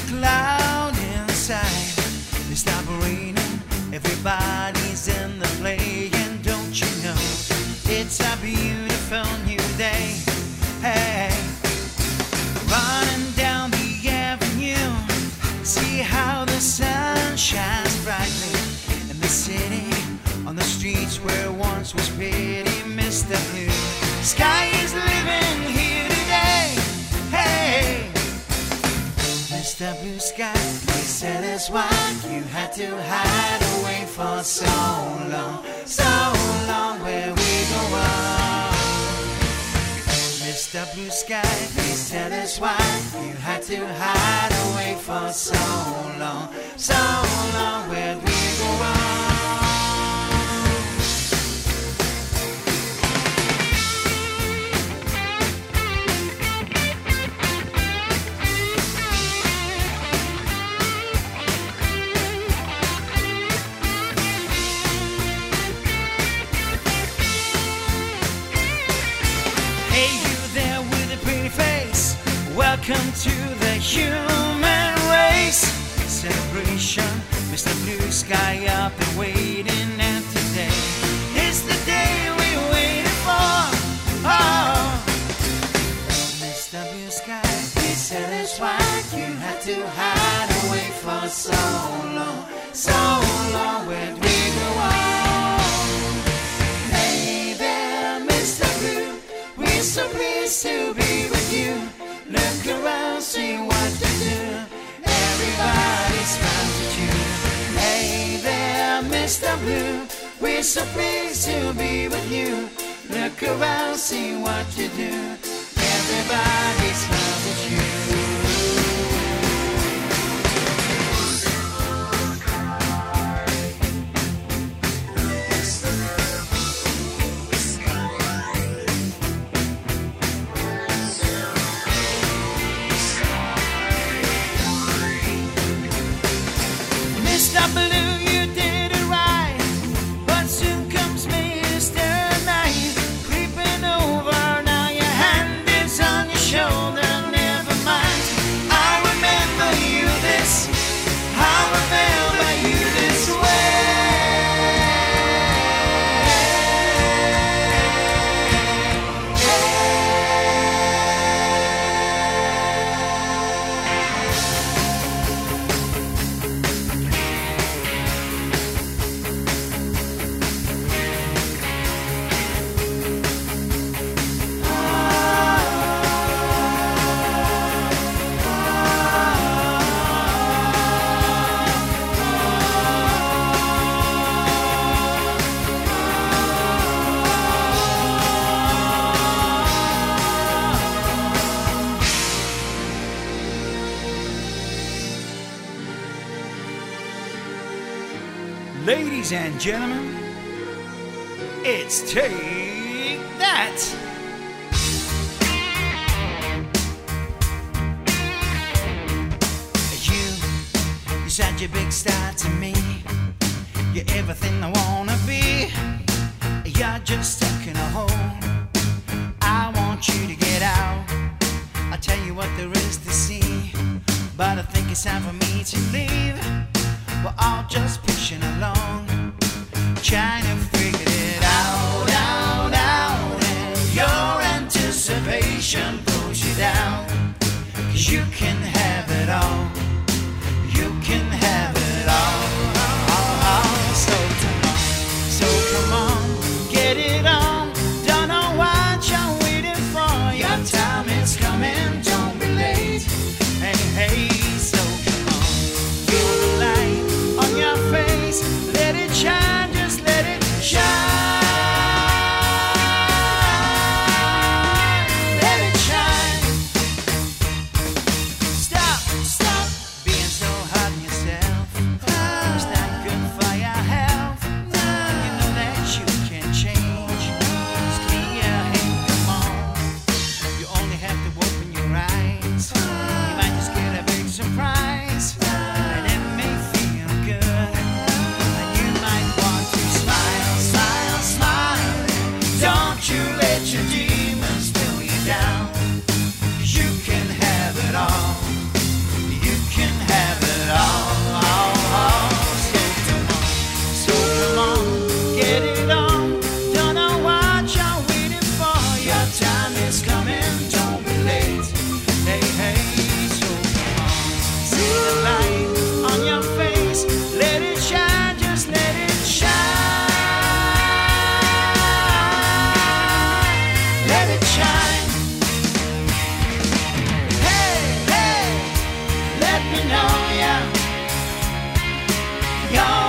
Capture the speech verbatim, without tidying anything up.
cloud inside. It's stop raining, everybody's in the play, and don't you know it's a beautiful new day. Hey, running down the avenue, see how the sun shines brightly in the city, on the streets where once was pretty Mister Blue. Sky is living here today. Hey, Mister Blue Sky, he said it's why you had to hide away for so long, so long. Where we go on, Mister Blue Sky, he said it's why you had to hide away for so long, so long. Where we go on. Welcome to the human race celebration. Mister Blue Sky up and waiting, and today is the day we waited for. Oh, Mister Blue Sky, he said it's why you had to hide away for so long, so long. Where we go on? Hey there, Mister Blue, we're so pleased to be with you. Look around, see what you do. Everybody smiles at you. Hey there, Mister Blue, we're so pleased to be with you. Look around, see what you do. Everybody smiles at you. Mister Blue, you did it right, but soon comes Mister Night, creeping over. Now your hand is on your shoulder. Never mind, I remember you this, I remember you this way. Ladies and gentlemen, it's Take That. You, you're such a big star to me. You're everything I wanna be. You're just stuck in a hole. I want you to get out. I'll tell you what there is to see, but I think it's time for me to leave. We're all just pushing along, trying to figure it out, out, out. And your anticipation pulls you down, 'cause you can have it all. You can have it all, all, all. So come on, so come on, get it on. Don't know what you're waiting for. Your time is coming, don't be late. Hey, hey, so come on, feel the light on your face, let it shine, just let it shine. Let it shine. Stop. let me know, yeah. You're